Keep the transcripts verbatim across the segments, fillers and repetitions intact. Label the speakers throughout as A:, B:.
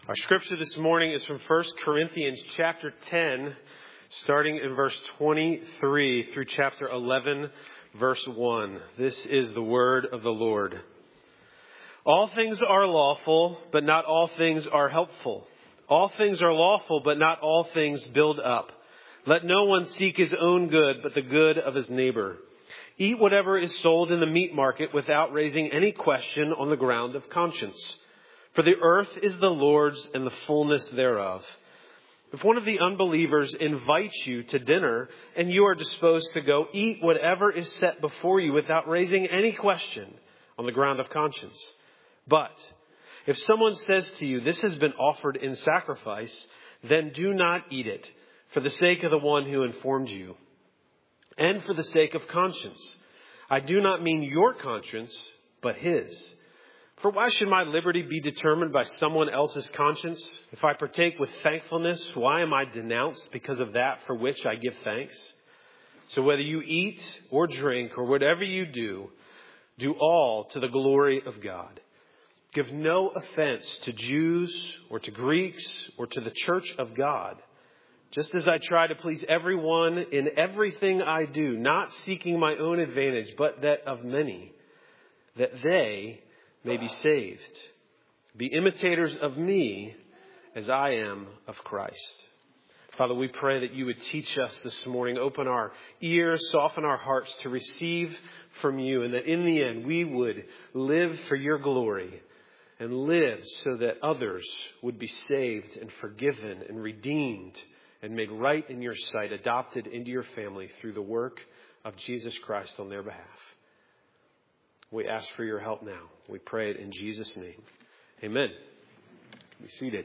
A: Our scripture this morning is from First Corinthians chapter ten, starting in verse twenty-three through chapter eleven, verse one. This is the word of the Lord. All things are lawful, but not all things are helpful. All things are lawful, but not all things build up. Let no one seek his own good, but the good of his neighbor. Eat whatever is sold in the meat market without raising any question on the ground of conscience. For the earth is the Lord's and the fullness thereof. If one of the unbelievers invites you to dinner and you are disposed to go, eat whatever is set before you without raising any question on the ground of conscience. But if someone says to you, this has been offered in sacrifice, then do not eat it for the sake of the one who informed you and for the sake of conscience. I do not mean your conscience, but his. For why should my liberty be determined by someone else's conscience? If I partake with thankfulness, why am I denounced because of that for which I give thanks? So whether you eat or drink or whatever you do, do all to the glory of God. Give no offense to Jews or to Greeks or to the church of God, just as I try to please everyone in everything I do, not seeking my own advantage, but that of many, that they may be saved. Be imitators of me as I am of Christ. Father, we pray that you would teach us this morning, open our ears, soften our hearts to receive from you, and that in the end we would live for your glory and live so that others would be saved and forgiven and redeemed and made right in your sight, adopted into your family through the work of Jesus Christ on their behalf. We ask for your help now. We pray it in Jesus' name. Amen. Be seated.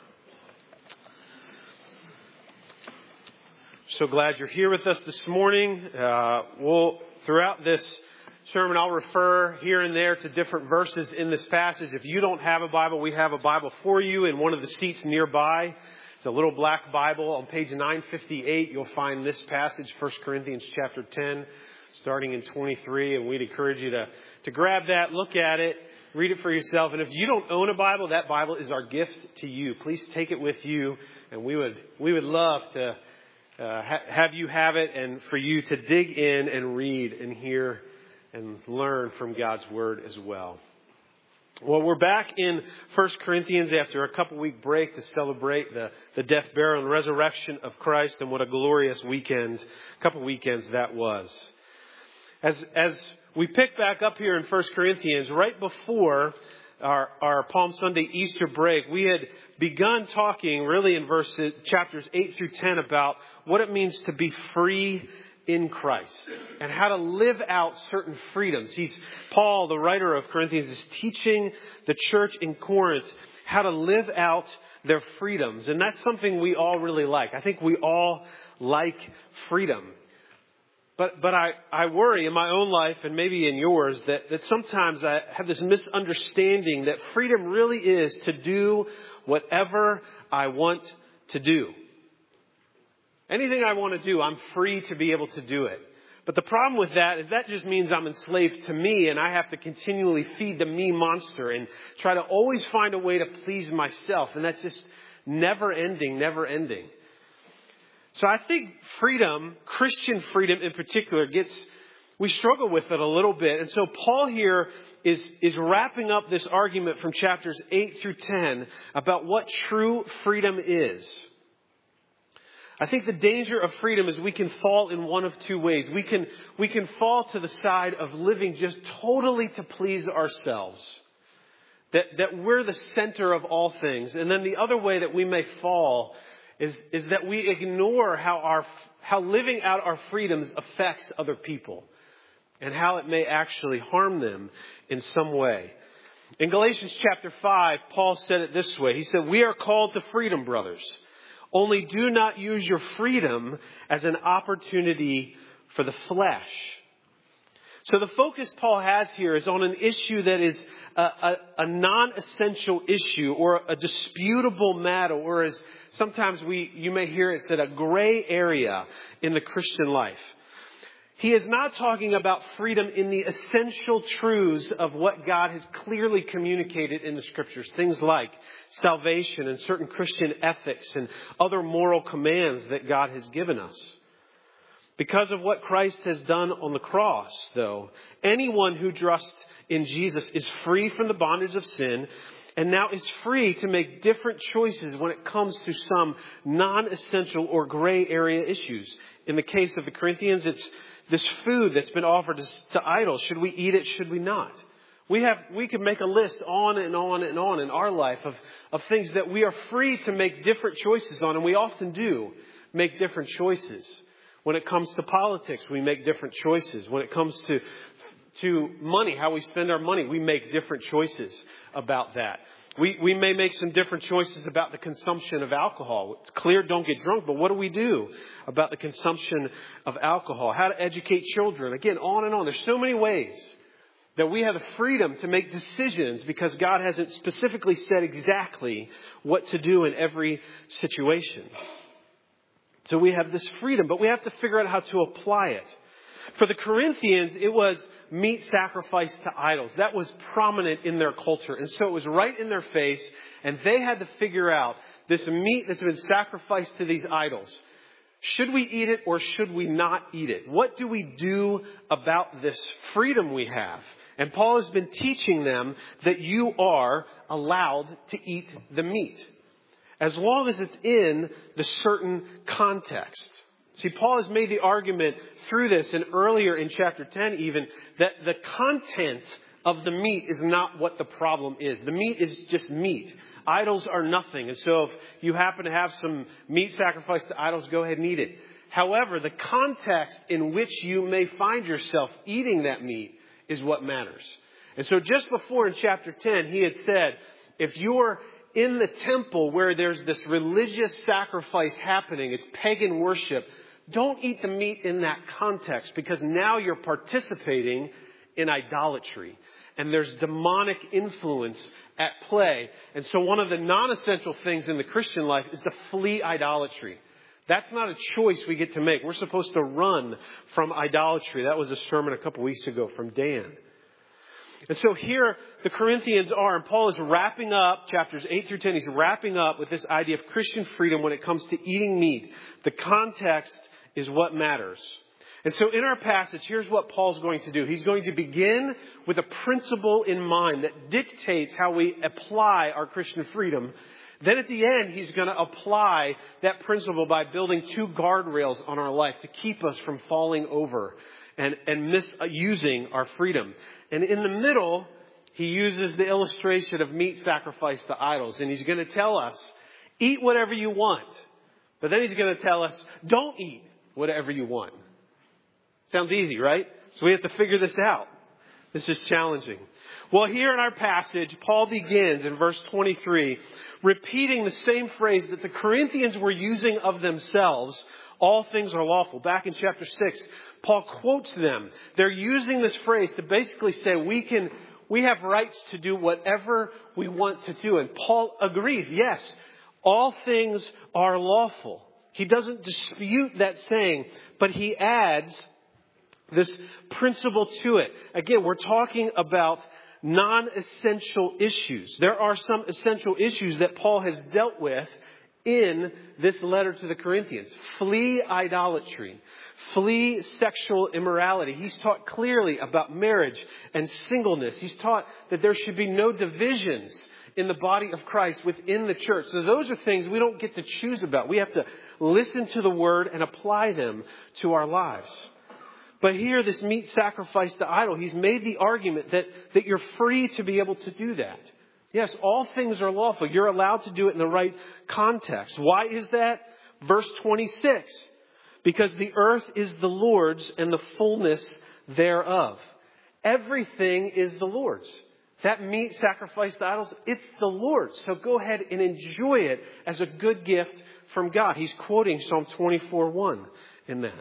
A: So glad you're here with us this morning. Uh, we'll, throughout this sermon, I'll refer here and there to different verses in this passage. If you don't have a Bible, we have a Bible for you in one of the seats nearby. It's a little black Bible. On page nine fifty-eight, you'll find this passage, First Corinthians chapter ten, starting in twenty-three. And we'd encourage you to, to grab that, look at it, read it for yourself. And if you don't own a Bible, that Bible is our gift to you. Please take it with you. And we would, we would love to uh, ha- have you have it and for you to dig in and read and hear and learn from God's word as well. Well, we're back in First Corinthians after a couple week break to celebrate the, the death, burial, and resurrection of Christ. And what a glorious weekend, couple weekends that was. As, as we pick back up here in First Corinthians, right before our, our Palm Sunday Easter break, we had begun talking really in verses, chapters eight through ten about what it means to be free in Christ and how to live out certain freedoms. He's Paul, the writer of Corinthians, is teaching the church in Corinth how to live out their freedoms. And that's something we all really like. I think we all like freedom. But but I, I worry in my own life and maybe in yours that, that sometimes I have this misunderstanding that freedom really is to do whatever I want to do. Anything I want to do, I'm free to be able to do it. But the problem with that is that just means I'm enslaved to me and I have to continually feed the me monster and try to always find a way to please myself. And that's just never ending, never ending. So I think freedom, Christian freedom in particular, gets, we struggle with it a little bit. And so Paul here is, is wrapping up this argument from chapters eight through ten about what true freedom is. I think the danger of freedom is we can fall in one of two ways. We can, we can fall to the side of living just totally to please ourselves. That, that we're the center of all things. And then the other way that we may fall is, is that we ignore how our, how living out our freedoms affects other people and how it may actually harm them in some way. In Galatians chapter five, Paul said it this way. He said, we are called to freedom, brothers. Only do not use your freedom as an opportunity for the flesh. So the focus Paul has here is on an issue that is a, a, a non-essential issue or a disputable matter, or as sometimes we you may hear it said, a gray area in the Christian life. He is not talking about freedom in the essential truths of what God has clearly communicated in the Scriptures. Things like salvation and certain Christian ethics and other moral commands that God has given us. Because of what Christ has done on the cross, though, anyone who trusts in Jesus is free from the bondage of sin and now is free to make different choices when it comes to some non-essential or gray area issues. In the case of the Corinthians, it's this food that's been offered to, to idols. Should we eat it? Should we not? We have, we could make a list on and on and on in our life of, of things that we are free to make different choices on. And we often do make different choices. When it comes to politics, we make different choices. When it comes to, to money, how we spend our money, we make different choices about that. We, we may make some different choices about the consumption of alcohol. It's clear, don't get drunk, but what do we do about the consumption of alcohol? How to educate children? Again, on and on. There's so many ways that we have the freedom to make decisions because God hasn't specifically said exactly what to do in every situation. So we have this freedom, but we have to figure out how to apply it. For the Corinthians, it was meat sacrificed to idols. That was prominent in their culture. And so it was right in their face. And they had to figure out this meat that's been sacrificed to these idols. Should we eat it or should we not eat it? What do we do about this freedom we have? And Paul has been teaching them that you are allowed to eat the meat, as long as it's in the certain context. See, Paul has made the argument through this, and earlier in chapter ten even, that the content of the meat is not what the problem is. The meat is just meat. Idols are nothing. And so if you happen to have some meat sacrificed to idols, go ahead and eat it. However, the context in which you may find yourself eating that meat is what matters. And so just before in chapter ten, he had said, if you're in the temple where there's this religious sacrifice happening, it's pagan worship, don't eat the meat in that context, because now you're participating in idolatry. And there's demonic influence at play. And so one of the non-essential things in the Christian life is to flee idolatry. That's not a choice we get to make. We're supposed to run from idolatry. That was a sermon a couple weeks ago from Dan. And so here the Corinthians are, and Paul is wrapping up chapters eight through ten. He's wrapping up with this idea of Christian freedom when it comes to eating meat. The context is what matters. And so in our passage, here's what Paul's going to do. He's going to begin with a principle in mind that dictates how we apply our Christian freedom. Then at the end, he's going to apply that principle by building two guardrails on our life to keep us from falling over and, and misusing our freedom. And in the middle, he uses the illustration of meat sacrificed to idols. And he's going to tell us, eat whatever you want. But then he's going to tell us, don't eat whatever you want. Sounds easy, right? So we have to figure this out. This is challenging. Well, here in our passage, Paul begins in verse twenty-three, repeating the same phrase that the Corinthians were using of themselves. All things are lawful. Back in chapter six, Paul quotes them. They're using this phrase to basically say we can, we have rights to do whatever we want to do. And Paul agrees. Yes, all things are lawful. He doesn't dispute that saying, but he adds this principle to it. Again, we're talking about non-essential issues. There are some essential issues that Paul has dealt with in this letter to the Corinthians. Flee idolatry. Flee sexual immorality. He's taught clearly about marriage and singleness. He's taught that there should be no divisions in the body of Christ within the church. So those are things we don't get to choose about. We have to listen to the word and apply them to our lives. But here, this meat sacrifice to idol, he's made the argument that, that you're free to be able to do that. Yes, all things are lawful. You're allowed to do it in the right context. Why is that? Verse twenty-six. Because the earth is the Lord's and the fullness thereof. Everything is the Lord's. That meat sacrificed to idols, it's the Lord's. So go ahead and enjoy it as a good gift from God. He's quoting Psalm twenty-four one in that.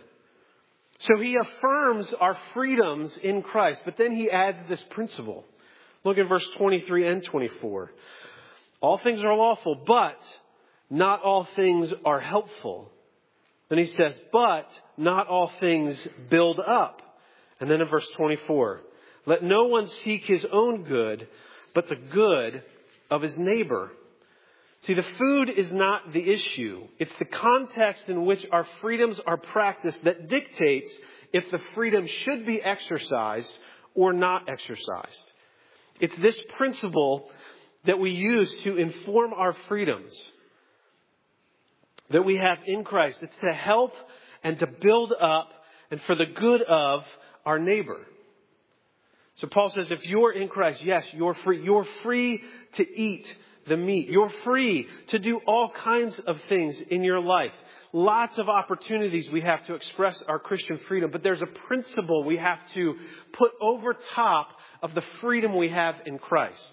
A: So he affirms our freedoms in Christ, but then he adds this principle. Look at verse twenty-three and twenty-four. All things are lawful, but not all things are helpful. Then he says, but not all things build up. And then in verse twenty-four, let no one seek his own good, but the good of his neighbor. See, the food is not the issue. It's the context in which our freedoms are practiced that dictates if the freedom should be exercised or not exercised. It's this principle that we use to inform our freedoms that we have in Christ. It's to help and to build up and for the good of our neighbor. So Paul says, if you're in Christ, yes, you're free. You're free to eat the meat. You're free to do all kinds of things in your life. Lots of opportunities we have to express our Christian freedom. But there's a principle we have to put over top of the freedom we have in Christ.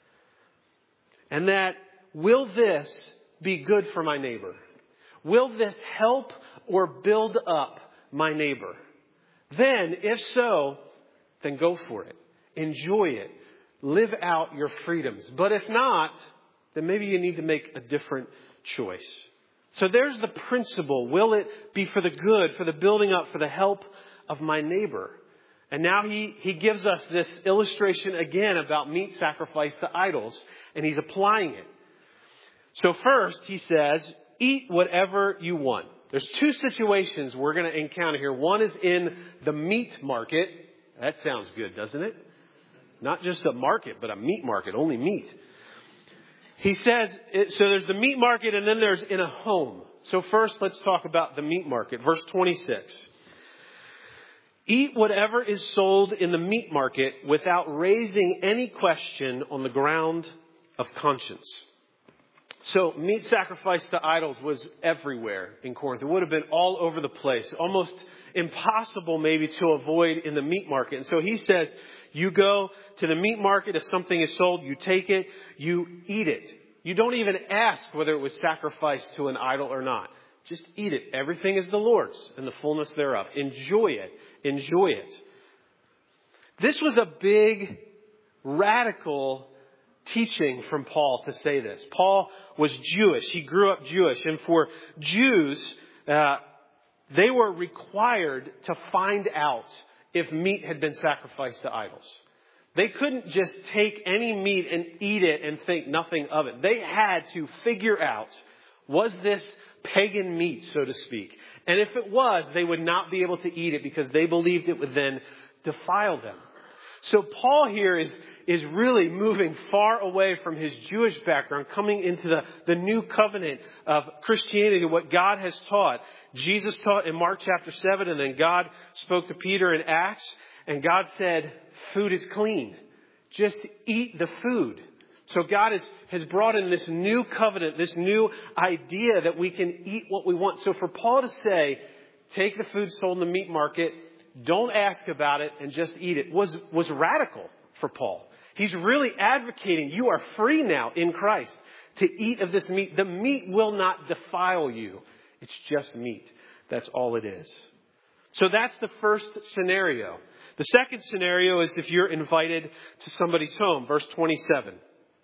A: And that, will this be good for my neighbor? Will this help or build up my neighbor? Then, if so, then go for it. Enjoy it. Live out your freedoms. But if not, then maybe you need to make a different choice. So there's the principle. Will it be for the good, for the building up, for the help of my neighbor? And now he, he gives us this illustration again about meat sacrificed to idols, and he's applying it. So first, he says, eat whatever you want. There's two situations we're going to encounter here. One is in the meat market. That sounds good, doesn't it? Not just a market, but a meat market, only meat. He says, so there's the meat market and then there's in a home. So first, let's talk about the meat market. Verse twenty-six. Eat whatever is sold in the meat market without raising any question on the ground of conscience. So meat sacrificed to idols was everywhere in Corinth. It would have been all over the place. Almost impossible maybe to avoid in the meat market. And so he says, you go to the meat market. If something is sold, you take it, you eat it. You don't even ask whether it was sacrificed to an idol or not. Just eat it. Everything is the Lord's and the fullness thereof. Enjoy it. Enjoy it. This was a big, radical teaching from Paul to say this. Paul was Jewish. He grew up Jewish. And for Jews, uh, they were required to find out if meat had been sacrificed to idols. They couldn't just take any meat and eat it and think nothing of it. They had to figure out, was this pagan meat, so to speak? And if it was, they would not be able to eat it because they believed it would then defile them. So Paul here is, is really moving far away from his Jewish background, coming into the, the new covenant of Christianity, what God has taught. Jesus taught in Mark chapter seven, and then God spoke to Peter in Acts, and God said, food is clean. Just eat the food. So God has, has brought in this new covenant, this new idea that we can eat what we want. So for Paul to say, take the food sold in the meat market, don't ask about it and just eat it, was, was radical for Paul. He's really advocating you are free now in Christ to eat of this meat. The meat will not defile you. It's just meat. That's all it is. So that's the first scenario. The second scenario is if you're invited to somebody's home. Verse twenty-seven.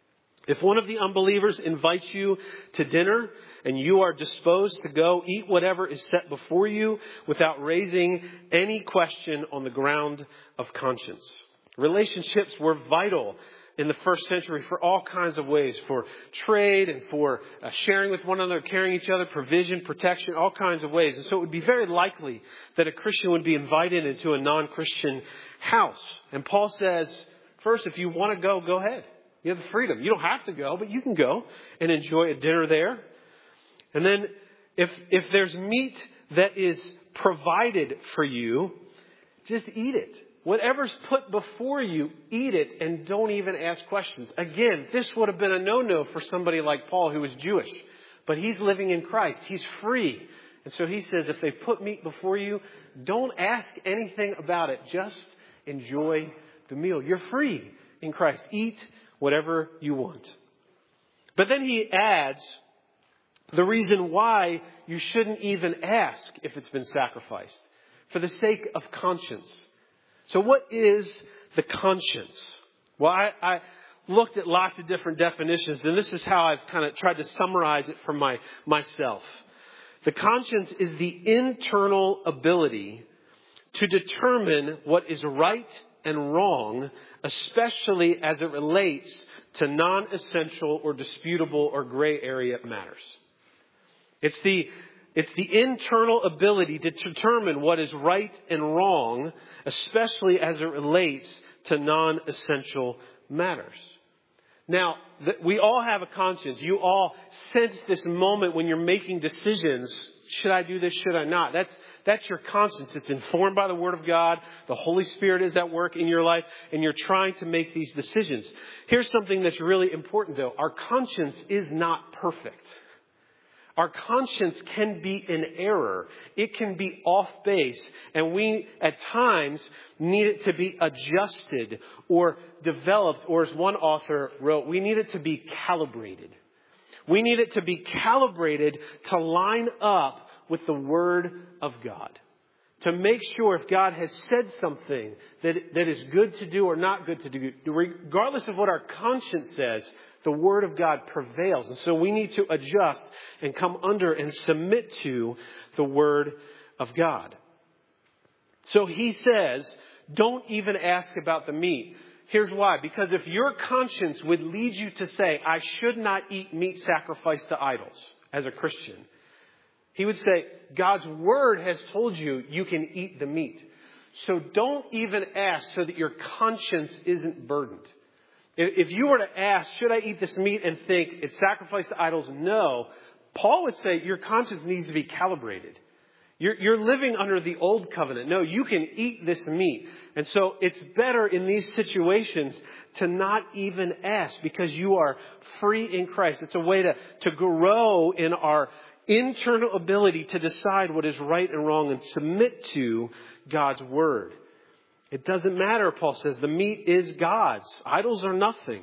A: If one of the unbelievers invites you to dinner and you are disposed to go, eat whatever is set before you without raising any question on the ground of conscience. Relationships were vital in the first century for all kinds of ways, for trade and for uh, sharing with one another, carrying each other, provision, protection, all kinds of ways. And so it would be very likely that a Christian would be invited into a non-Christian house. And Paul says, first, if you want to go, go ahead. You have the freedom. You don't have to go, but you can go and enjoy a dinner there. And then if if there's meat that is provided for you, just eat it. Whatever's put before you, eat it and don't even ask questions. Again, this would have been a no-no for somebody like Paul who was Jewish. But he's living in Christ. He's free. And so he says, if they put meat before you, don't ask anything about it. Just enjoy the meal. You're free in Christ. Eat whatever you want. But then he adds the reason why you shouldn't even ask if it's been sacrificed. For the sake of conscience. So what is the conscience? Well, I, I looked at lots of different definitions, and this is how I've kind of tried to summarize it for my myself. The conscience is the internal ability to determine what is right and wrong, especially as it relates to non-essential or disputable or gray area matters. It's the, it's the internal ability to determine what is right and wrong, especially as it relates to non-essential matters. Now, we all have a conscience. You all sense this moment when you're making decisions. Should I do this? Should I not? That's, that's your conscience. It's informed by the Word of God. The Holy Spirit is at work in your life, and you're trying to make these decisions. Here's something that's really important, though. Our conscience is not perfect. Our conscience can be in error. It can be off base. And we, at times, need it to be adjusted or developed. Or as one author wrote, we need it to be calibrated. We need it to be calibrated to line up with the Word of God. To make sure if God has said something that, that is good to do or not good to do, regardless of what our conscience says, the Word of God prevails. And so we need to adjust and come under and submit to the Word of God. So he says, don't even ask about the meat. Here's why. Because if your conscience would lead you to say, I should not eat meat sacrificed to idols as a Christian, he would say, God's Word has told you you can eat the meat. So don't even ask so that your conscience isn't burdened. If you were to ask, should I eat this meat, and think it's sacrificed to idols? No. Paul would say your conscience needs to be calibrated. You're, you're living under the old covenant. No, you can eat this meat. And so it's better in these situations to not even ask because you are free in Christ. It's a way to, to grow in our internal ability to decide what is right and wrong and submit to God's Word. It doesn't matter, Paul says. The meat is God's. Idols are nothing.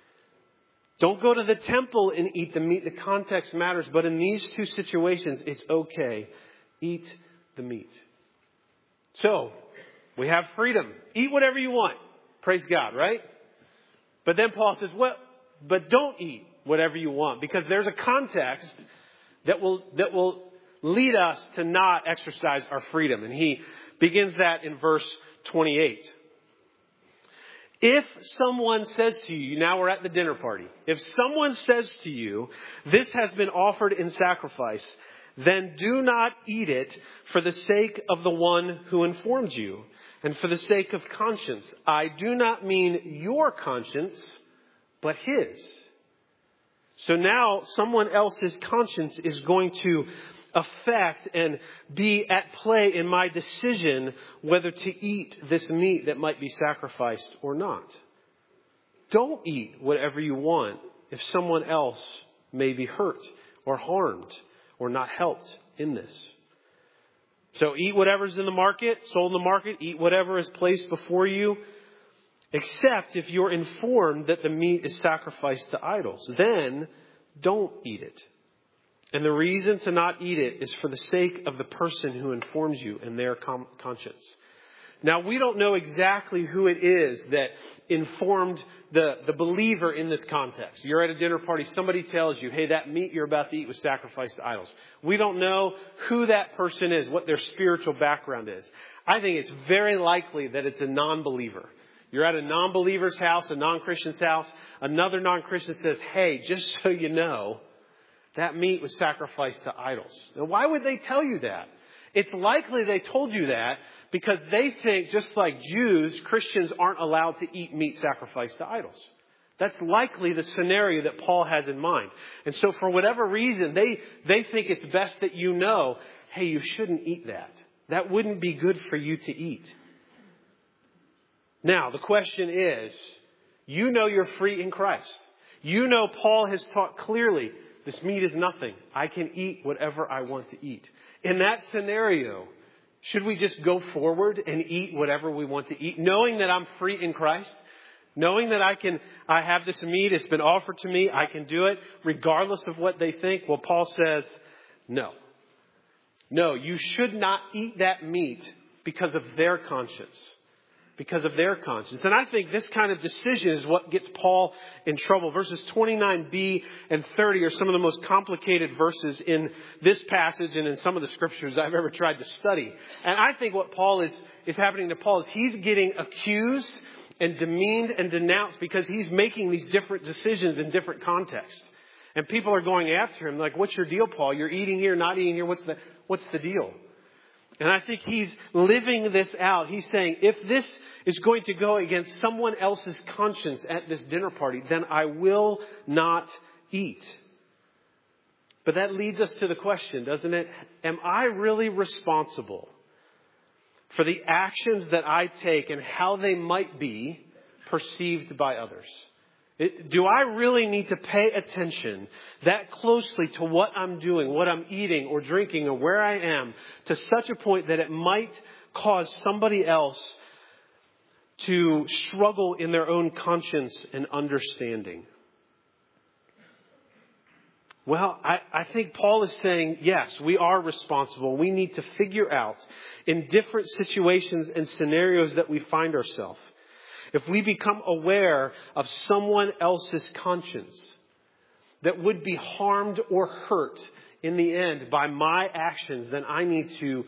A: Don't go to the temple and eat the meat. The context matters. But in these two situations, it's okay. Eat the meat. So, we have freedom. Eat whatever you want. Praise God, right? But then Paul says, well, but don't eat whatever you want. Because there's a context that will, that will lead us to not exercise our freedom. And he begins that in verse twenty-eight. If someone says to you, now we're at the dinner party. If someone says to you, this has been offered in sacrifice, then do not eat it for the sake of the one who informed you and for the sake of conscience. I do not mean your conscience, but his. So now someone else's conscience is going to affect and be at play in my decision whether to eat this meat that might be sacrificed or not. Don't eat whatever you want if someone else may be hurt or harmed or not helped in this. So eat whatever's in the market, sold in the market, eat whatever is placed before you, except if you're informed that the meat is sacrificed to idols. Then don't eat it. And the reason to not eat it is for the sake of the person who informs you and their com- conscience. Now, we don't know exactly who it is that informed the, the believer in this context. You're at a dinner party. Somebody tells you, hey, that meat you're about to eat was sacrificed to idols. We don't know who that person is, what their spiritual background is. I think it's very likely that it's a non-believer. You're at a non-believer's house, a non-Christian's house. Another non-Christian says, hey, just so you know, that meat was sacrificed to idols. Now, why would they tell you that? It's likely they told you that because they think, just like Jews, Christians aren't allowed to eat meat sacrificed to idols. That's likely the scenario that Paul has in mind. And so for whatever reason, they, they think it's best that you know, hey, you shouldn't eat that. That wouldn't be good for you to eat. Now, the question is, you know you're free in Christ. You know Paul has taught clearly, this meat is nothing. I can eat whatever I want to eat. In that scenario, should we just go forward and eat whatever we want to eat, knowing that I'm free in Christ? Knowing that I can, I have this meat, it's been offered to me, I can do it regardless of what they think? Well, Paul says, no. No, you should not eat that meat because of their conscience. because of their conscience. And I think this kind of decision is what gets Paul in trouble. Verses twenty-nine b and thirty are some of the most complicated verses in this passage and in some of the scriptures I've ever tried to study. And I think what Paul is, is happening to Paul is he's getting accused and demeaned and denounced because he's making these different decisions in different contexts. And people are going after him like, what's your deal, Paul? You're eating here, not eating here. What's the, what's the deal? And I think he's living this out. He's saying, if this is going to go against someone else's conscience at this dinner party, then I will not eat. But that leads us to the question, doesn't it? Am I really responsible for the actions that I take and how they might be perceived by others? It, do I really need to pay attention that closely to what I'm doing, what I'm eating or drinking or where I am to such a point that it might cause somebody else to struggle in their own conscience and understanding? Well, I, I think Paul is saying, yes, we are responsible. We need to figure out in different situations and scenarios that we find ourselves. If we become aware of someone else's conscience that would be harmed or hurt in the end by my actions, then I need to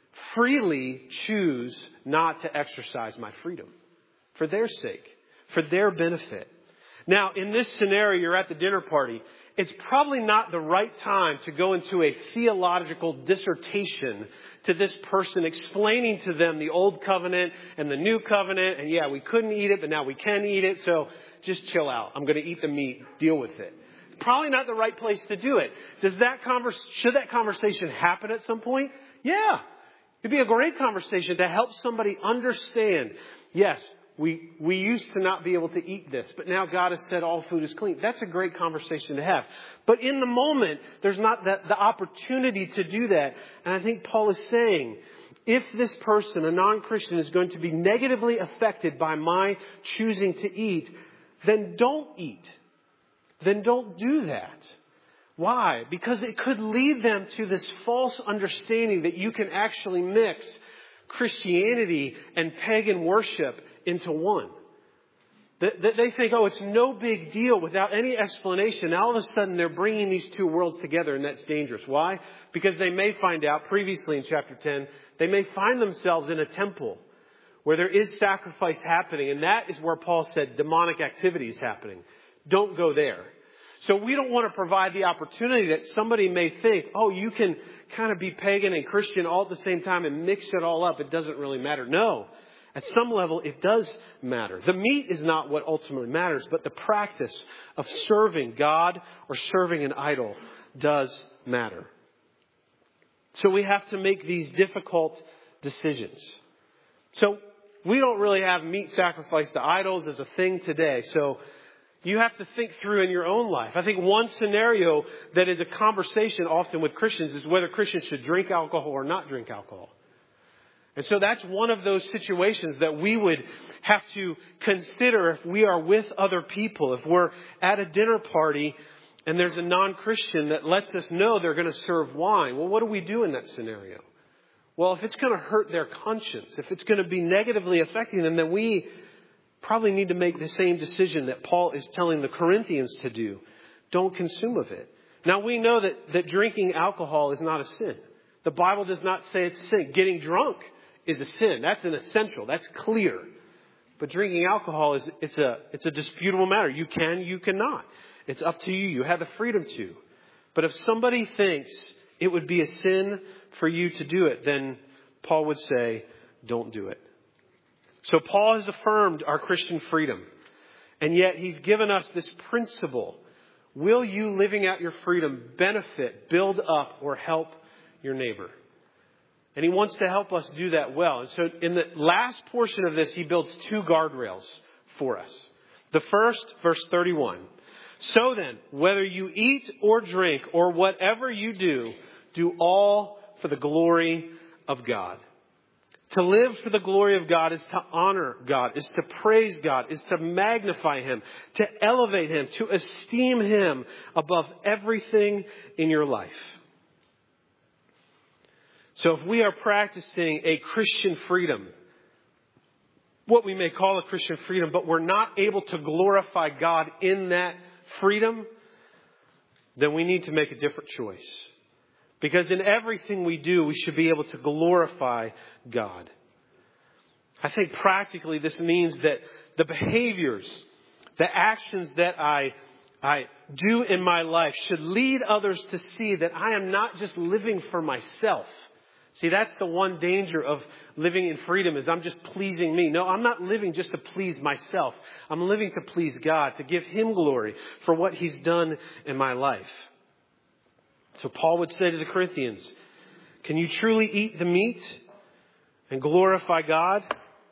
A: freely choose not to exercise my freedom for their sake, for their benefit. Now, in this scenario, you're at the dinner party. It's probably not the right time to go into a theological dissertation to this person, explaining to them the old covenant and the new covenant. And yeah, we couldn't eat it, but now we can eat it. So just chill out. I'm going to eat the meat. Deal with it. Probably not the right place to do it. Does that converse, should that conversation happen at some point? Yeah. It'd be a great conversation to help somebody understand. Yes, we, we used to not be able to eat this, but now God has said all food is clean. That's a great conversation to have. But in the moment, there's not that, the opportunity to do that. And I think Paul is saying, if this person, a non-Christian, is going to be negatively affected by my choosing to eat, then don't eat. Then don't do that. Why? Because it could lead them to this false understanding that you can actually mix Christianity and pagan worship into one. That they think, oh, it's no big deal without any explanation. Now all of a sudden they're bringing these two worlds together, and that's dangerous. Why? Because they may find out previously in chapter ten, they may find themselves in a temple where there is sacrifice happening. And that is where Paul said demonic activity is happening. Don't go there. So we don't want to provide the opportunity that somebody may think, oh, you can kind of be pagan and Christian all at the same time and mix it all up. It doesn't really matter. No. At some level, it does matter. The meat is not what ultimately matters, but the practice of serving God or serving an idol does matter. So we have to make these difficult decisions. So we don't really have meat sacrifice to idols as a thing today. So you have to think through in your own life. I think one scenario that is a conversation often with Christians is whether Christians should drink alcohol or not drink alcohol. And so that's one of those situations that we would have to consider if we are with other people. If we're at a dinner party and there's a non-Christian that lets us know they're going to serve wine. Well, what do we do in that scenario? Well, if it's going to hurt their conscience, if it's going to be negatively affecting them, then we probably need to make the same decision that Paul is telling the Corinthians to do. Don't consume of it. Now, we know that, that drinking alcohol is not a sin. The Bible does not say it's a sin. Getting drunk is a sin. That's an essential. That's clear. But drinking alcohol is it's a it's a disputable matter. You can, you cannot. It's up to you. You have the freedom to. But if somebody thinks it would be a sin for you to do it, then Paul would say, don't do it. So Paul has affirmed our Christian freedom. And yet he's given us this principle. Will you living out your freedom benefit, build up, or help your neighbor? And he wants to help us do that well. And so in the last portion of this, he builds two guardrails for us. The first, verse thirty-one. So then, whether you eat or drink or whatever you do, do all for the glory of God. To live for the glory of God is to honor God, is to praise God, is to magnify Him, to elevate Him, to esteem Him above everything in your life. So if we are practicing a Christian freedom, what we may call a Christian freedom, but we're not able to glorify God in that freedom, then we need to make a different choice. Because in everything we do, we should be able to glorify God. I think practically this means that the behaviors, the actions that I, I do in my life should lead others to see that I am not just living for myself. See, that's the one danger of living in freedom is I'm just pleasing me. No, I'm not living just to please myself. I'm living to please God, to give Him glory for what He's done in my life. So Paul would say to the Corinthians, can you truly eat the meat and glorify God?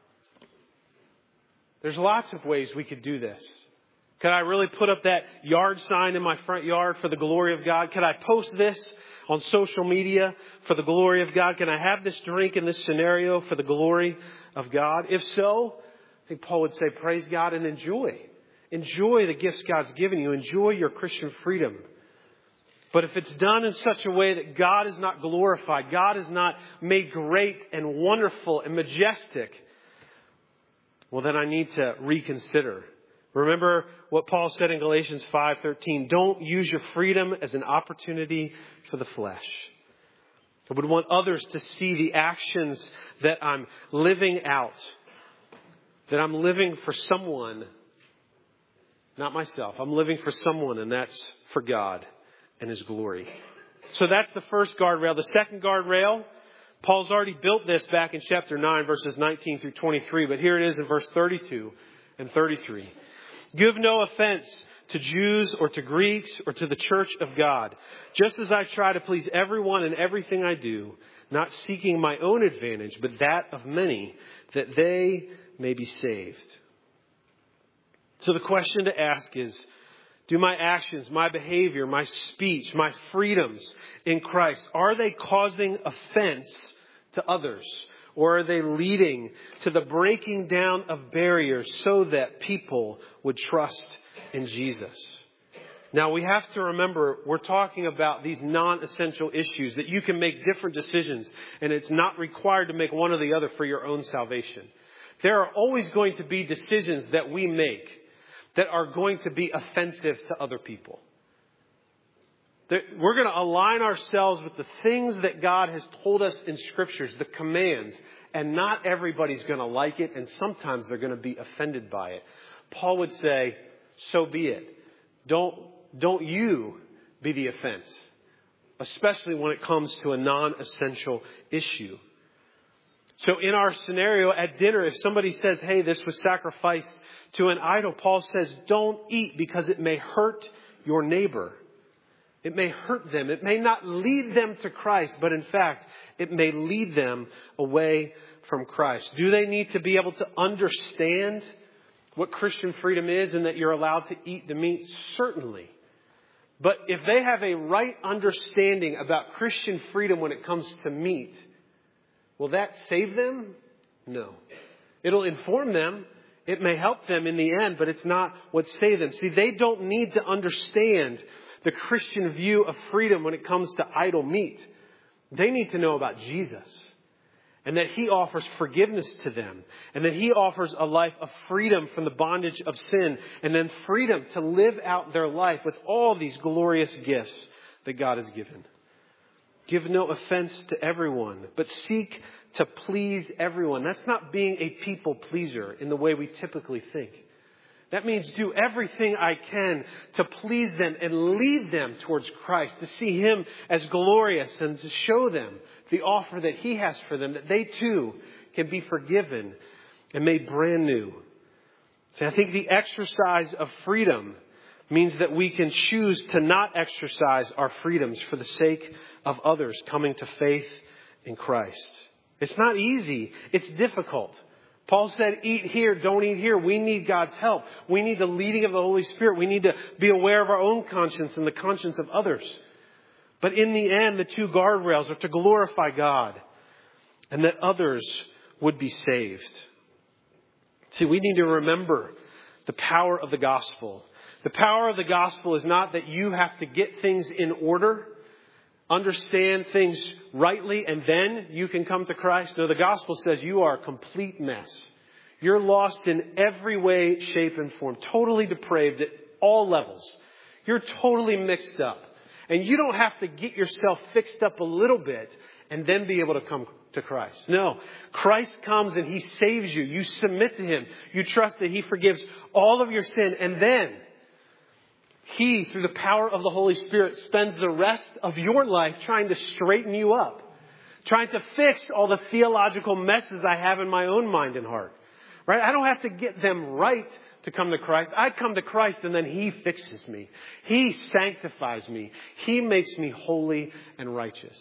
A: There's lots of ways we could do this. Could I really put up that yard sign in my front yard for the glory of God? Could I post this on social media for the glory of God? Can I have this drink in this scenario for the glory of God? If so, I think Paul would say, praise God and enjoy. Enjoy the gifts God's given you. Enjoy your Christian freedom. But if it's done in such a way that God is not glorified, God is not made great and wonderful and majestic, well, then I need to reconsider. Remember what Paul said in Galatians five thirteen. Don't use your freedom as an opportunity for the flesh. I would want others to see the actions that I'm living out. That I'm living for someone, not myself. I'm living for someone, and that's for God and His glory. So that's the first guardrail. The second guardrail, Paul's already built this back in chapter nine, verses nineteen through twenty-three. But here it is in verse thirty-two and thirty-three. Give no offense to Jews or to Greeks or to the church of God, just as I try to please everyone in everything I do, not seeking my own advantage, but that of many, that they may be saved. So the question to ask is, do my actions, my behavior, my speech, my freedoms in Christ, are they causing offense to others? Or are they leading to the breaking down of barriers so that people would trust in Jesus? Now we have to remember, we're talking about these non-essential issues that you can make different decisions, and it's not required to make one or the other for your own salvation. There are always going to be decisions that we make that are going to be offensive to other people. We're going to align ourselves with the things that God has told us in Scriptures, the commands, and not everybody's going to like it, and sometimes they're going to be offended by it. Paul would say, so be it. Don't, don't you be the offense, especially when it comes to a non-essential issue. So in our scenario at dinner, if somebody says, hey, this was sacrificed to an idol, Paul says, don't eat because it may hurt your neighbor. It may hurt them. It may not lead them to Christ, but in fact, it may lead them away from Christ. Do they need to be able to understand what Christian freedom is and that you're allowed to eat the meat? Certainly. But if they have a right understanding about Christian freedom when it comes to meat, will that save them? No. It'll inform them. It may help them in the end, but it's not what saves them. See, they don't need to understand the Christian view of freedom when it comes to idol meat. They need to know about Jesus and that He offers forgiveness to them and that He offers a life of freedom from the bondage of sin and then freedom to live out their life with all these glorious gifts that God has given. Give no offense to everyone, but seek to please everyone. That's not being a people pleaser in the way we typically think. That means do everything I can to please them and lead them towards Christ, to see Him as glorious and to show them the offer that He has for them, that they too can be forgiven and made brand new. So I think the exercise of freedom means that we can choose to not exercise our freedoms for the sake of others coming to faith in Christ. It's not easy. It's difficult. Paul said, eat here, don't eat here. We need God's help. We need the leading of the Holy Spirit. We need to be aware of our own conscience and the conscience of others. But in the end, the two guardrails are to glorify God and that others would be saved. See, we need to remember the power of the gospel. The power of the gospel is not that you have to get things in order, understand things rightly, and then you can come to Christ. No, the gospel says you are a complete mess. You're lost in every way, shape, and form. Totally depraved at all levels. You're totally mixed up. And you don't have to get yourself fixed up a little bit and then be able to come to Christ. No. Christ comes and He saves you. You submit to Him. You trust that He forgives all of your sin. And then He, through the power of the Holy Spirit, spends the rest of your life trying to straighten you up. Trying to fix all the theological messes I have in my own mind and heart. Right? I don't have to get them right to come to Christ. I come to Christ and then He fixes me. He sanctifies me. He makes me holy and righteous.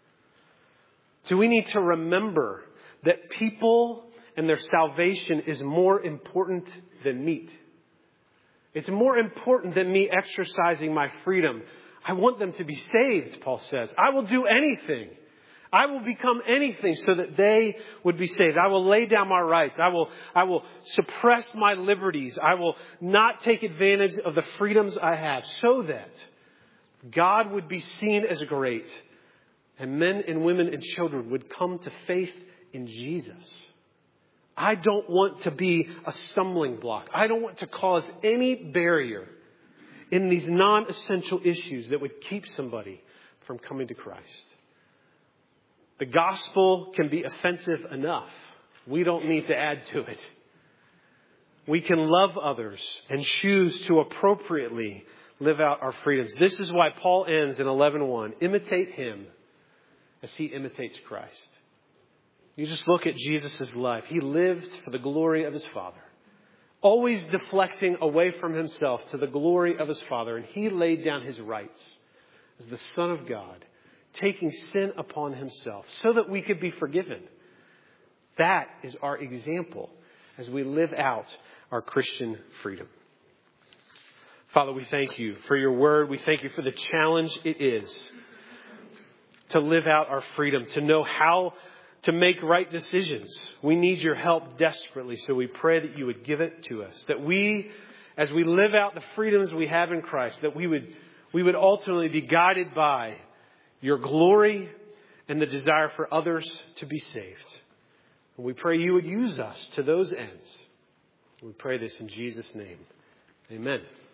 A: So we need to remember that people and their salvation is more important than meat. It's more important than me exercising my freedom. I want them to be saved, Paul says. I will do anything. I will become anything so that they would be saved. I will lay down my rights. I will, I will suppress my liberties. I will not take advantage of the freedoms I have so that God would be seen as great and men and women and children would come to faith in Jesus. I don't want to be a stumbling block. I don't want to cause any barrier in these non-essential issues that would keep somebody from coming to Christ. The gospel can be offensive enough. We don't need to add to it. We can love others and choose to appropriately live out our freedoms. This is why Paul ends in eleven one. Imitate Him as He imitates Christ. You just look at Jesus' life. He lived for the glory of His Father. Always deflecting away from Himself to the glory of His Father. And He laid down His rights as the Son of God, taking sin upon Himself so that we could be forgiven. That is our example as we live out our Christian freedom. Father, we thank You for Your word. We thank You for the challenge it is to live out our freedom, to know how to make right decisions. We need Your help desperately, so we pray that You would give it to us. That we, as we live out the freedoms we have in Christ, that we would, we would ultimately be guided by Your glory and the desire for others to be saved. And we pray You would use us to those ends. We pray this in Jesus' name. Amen.